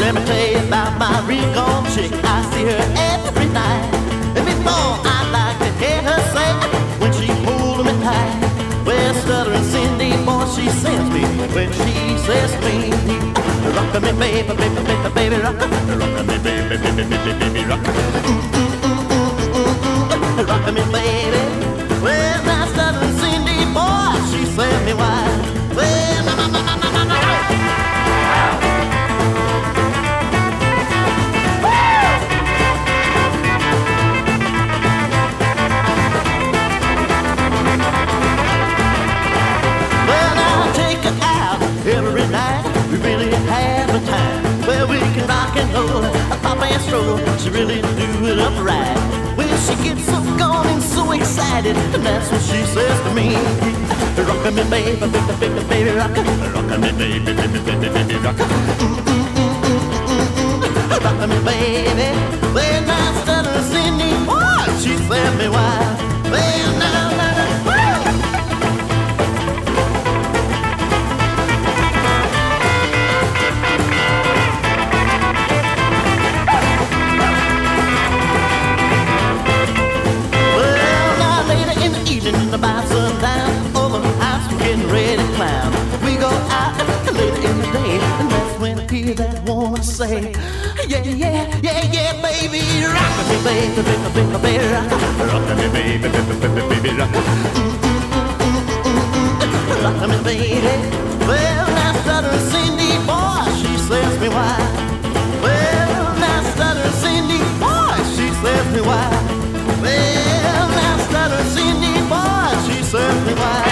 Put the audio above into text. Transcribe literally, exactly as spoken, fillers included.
Let me tell you about my recon chick. I see her every night. And before I like to hear her say, when she holding me tight, well, stuttering Cindy, boy, she sends me when she says to me, rock me, baby, baby, baby, baby, rock me, baby, baby, baby, baby, rock me, rock me, baby. Well, now stuttering Cindy, boy, she sends me why. Well, na na na na na na. Every night we really have a time where we can rock and roll, a pop and stroll. She really do it upright. Well, she gets so gone and so excited, and that's what she says to me. Rock me, baby, baby, baby, baby, rock rock me, baby, baby, baby, baby, rock. Rock me, baby. Well, now stuttering Cindy, boy, she said me why. Well, now, now, now, woo! About sundown, over the house we're getting ready to climb. We go out later in the day, and that's when I hear that woman say, yeah, yeah, yeah, yeah, baby, rock me, baby, baby, baby, baby, rock rock me, baby, baby, baby, baby, rock rock me, baby. Well, now stuttering Cindy, boy, she says me why. Well, now stuttering Cindy, boy, she says me why. Well, now stuttering Cindy, boy, she says me why.